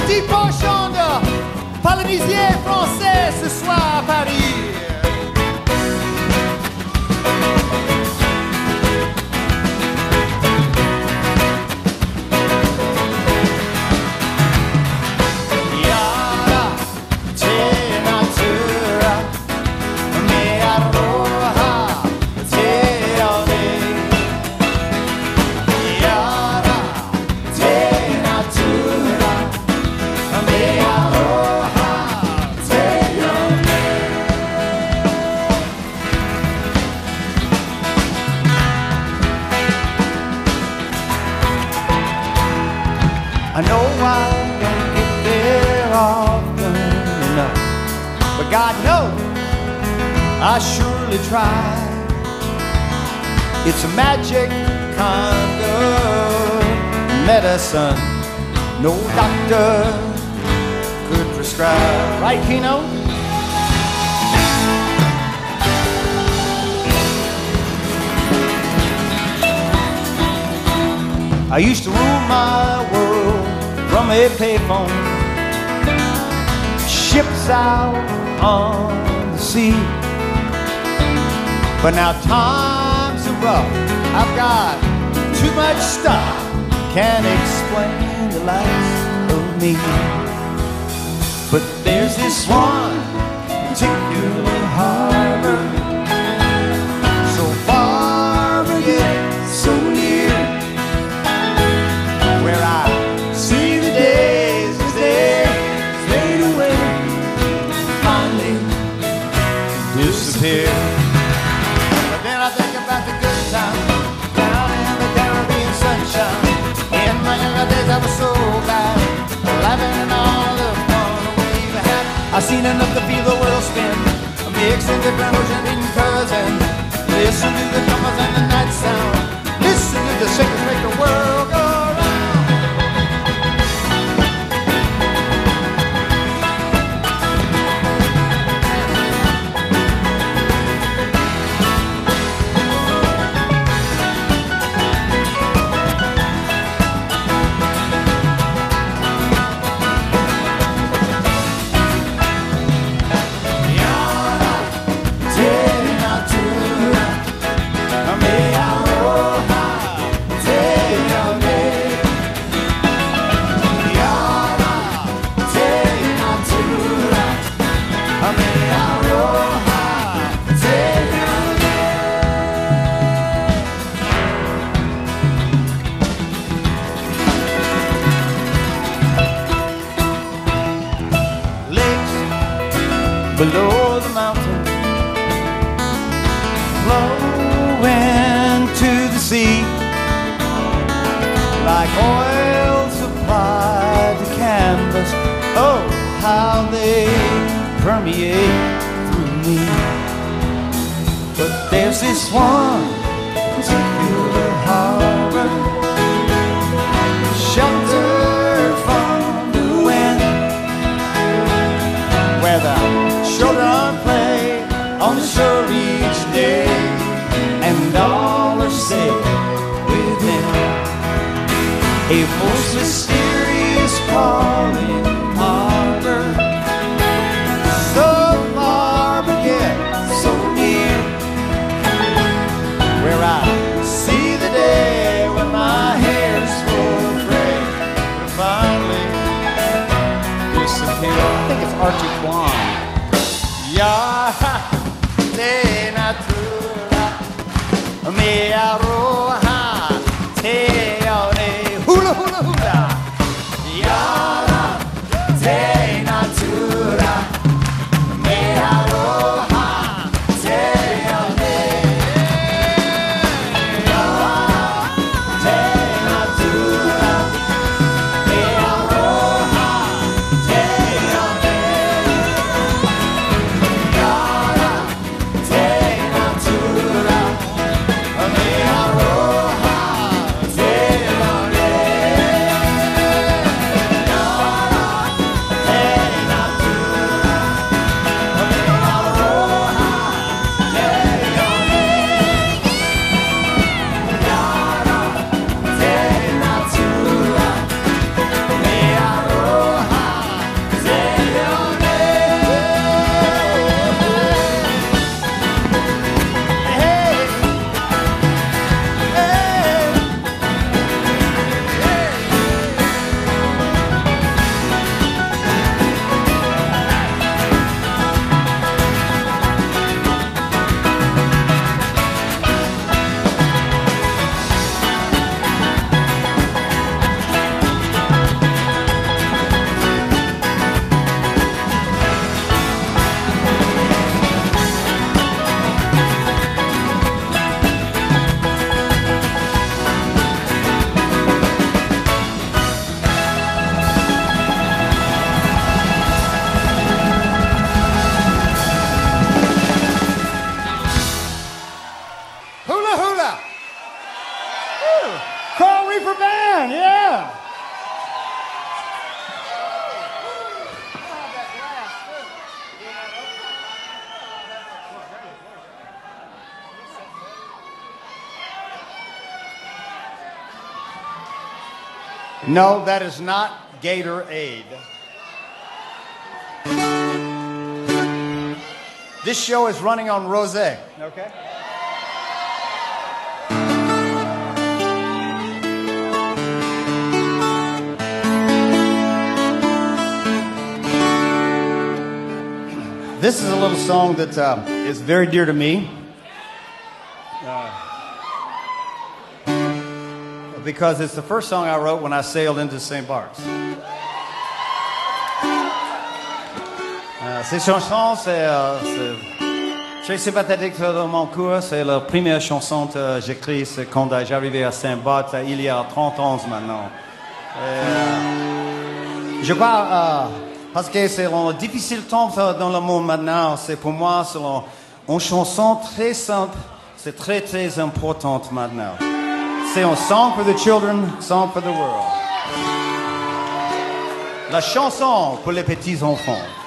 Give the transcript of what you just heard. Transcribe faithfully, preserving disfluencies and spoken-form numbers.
petit penchant de Polynésien français ce soir à Paris. I know I don't get there often enough, but God knows I surely try. It's a magic kind of medicine no doctor could prescribe. Right, Keno? I used to rule my world from a payphone, ships out on the sea. But now times are rough, I've got too much stuff, can't explain the likes of me. But there's this one particular harbor, so far but yet so near, where I see the days as they fade away, finally disappear. But then I think about the good times down in the Caribbean sunshine. In my younger days I was so glad, laughing and all the fun we've had. I've seen enough to feel the world spin, mixing different ocean in cousin. Listen to the drummers and the night sound, listen to the shakers make the world go round. Below the mountain, flowing to the sea, like oil supplied to canvas. Oh, how they permeate through me. But there's this one particular harbor, sheltered from the wind, where the children play on the shore each day, and all are safe within a most mysterious calling harbor, so far but yet so near, where I see the day when my hair's full of gray will finally disappear. I think it's Archie Kwan. Ya te natura me aroha te aore hula hula hula. Ya reefer band, yeah. No, that is not Gatorade. This show is running on rosé. Okay. This is a little song that uh, is very dear to me. Uh, because it's the first song I wrote when I sailed into Saint Bart's. Uh, cette chanson, c'est, euh, c'est très sympathique dans mon cœur. C'est la première chanson que j'ai écrite quand j'arrivais à Saint Barth il y a trente ans maintenant. Et, euh, je crois, euh, parce que c'est un difficile temps dans le monde maintenant, c'est pour moi c'est une chanson très simple, c'est très très importante maintenant. C'est un song for the children, song for the world. La chanson pour les petits enfants.